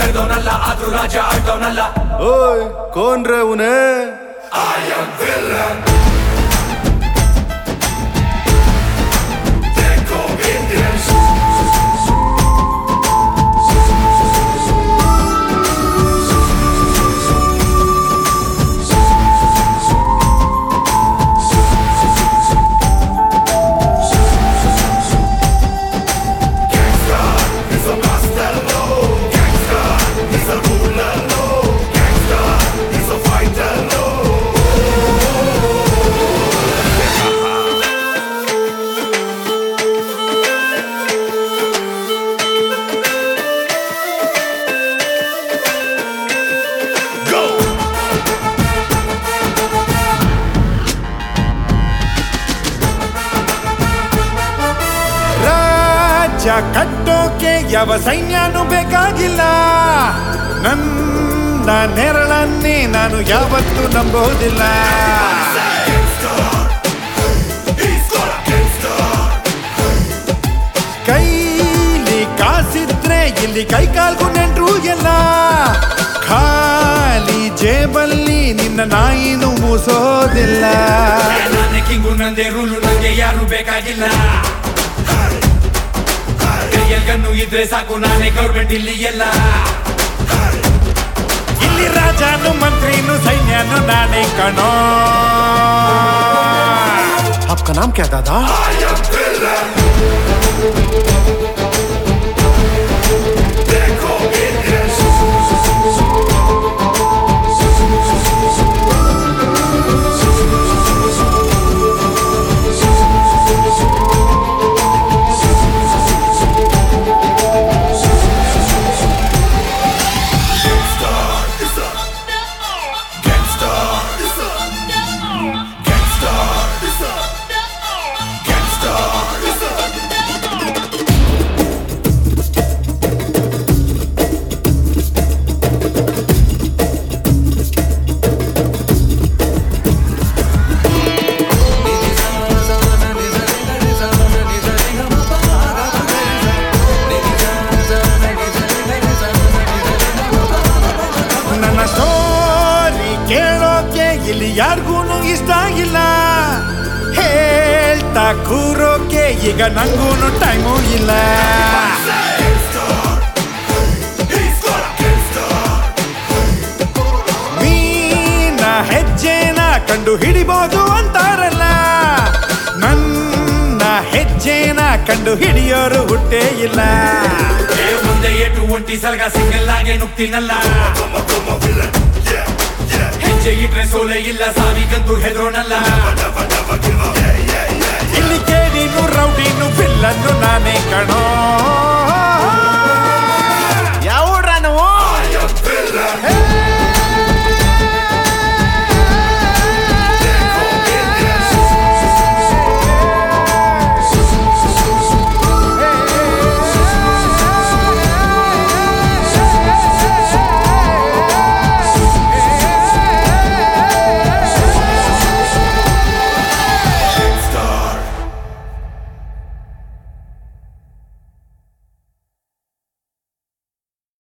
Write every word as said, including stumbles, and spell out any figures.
ಮೆರೆದವನಲ್ಲ ಆದ್ರೂ ರಾಜ ಆಡ್ದವನಲ್ಲ. ಓಯ್ ಕೌನ್ ರೇ ಉನೇ? I am villain. ಕಟ್ಟೋಕೆ ಯಾವ ಸೈನ್ಯನೂ ಬೇಕಾಗಿಲ್ಲ. ನನ್ನ ನೆರಳನ್ನೇ ನಾನು ಯಾವತ್ತೂ ನಂಬೋದಿಲ್ಲ. ಕೈಲಿ ಕಾಸಿದ್ರೆ ಇಲ್ಲಿ ಕೈ ಕಾಲ್ಗೂ ನೆಂಟ್ರು ಎಲ್ಲ. ಖಾಲಿ ಜೇಬಲ್ಲಿ ನಿನ್ನ ನಾಯಿನೂ ಮೂಸೋದಿಲ್ಲ. ನಾನೇ ಕಿಂಗು, ನಂದೇ ರೂಲು, ನಂಗೆ ಯಾರು ಬೇಕಾಗಿಲ್ಲ. ಕೈಯಲ್ಗನ್ನು ಇದ್ರೆ ಸಾಕು, ನಾನೇ ಗೌರ್ಮೆಂಟ್ ಇಲ್ಲಿ ಎಲ್ಲ. ಇಲ್ಲಿ ರಾಜನು ಮಂತ್ರಿನು ಸೈನ್ಯನು ನಾನೇ ಕಣೋ. आपका नाम क्या दादा? I am villain. ಇಲ್ಲಿ ಯಾರಿಗೂನು ಇಷ್ಟ ಇಲ್ಲ. ಹೇಳ್ತಾ ಕೂರೋಕೆ ಈಗ ನಂಗೂನು ಟೈಮು ಇಲ್ಲ. ಮೀನ ಹೆಜ್ಜೆನ ಕಂಡು ಹಿಡಿಬೋದು ಅಂತಾರಲ್ಲ, ನನ್ನ ಹೆಜ್ಜೆನ ಕಂಡು ಹಿಡಿಯೋರು ಹುಟ್ಟೇ ಇಲ್ಲ. ಮುಂದೆ ಏಟು ಒಂಟಿ ಸಲಗ ಸಿಂಗಲ್ ಆಗಿ ನುಗ್ತೀನಲ್ಲ. ಹೆಜ್ಜೆ ಇಟ್ರೆ ಸೋಲೆ ಇಲ್ಲ, ಸಾವಿಗಂತೂ ಹೆದರೋಣಲ್ಲ. ಇಲ್ಲಿ ಕೇಳಿನು ರೌಡಿನು ಬಿಲ್ಲನ್ನು ನಾನೇ ಕಣೋ.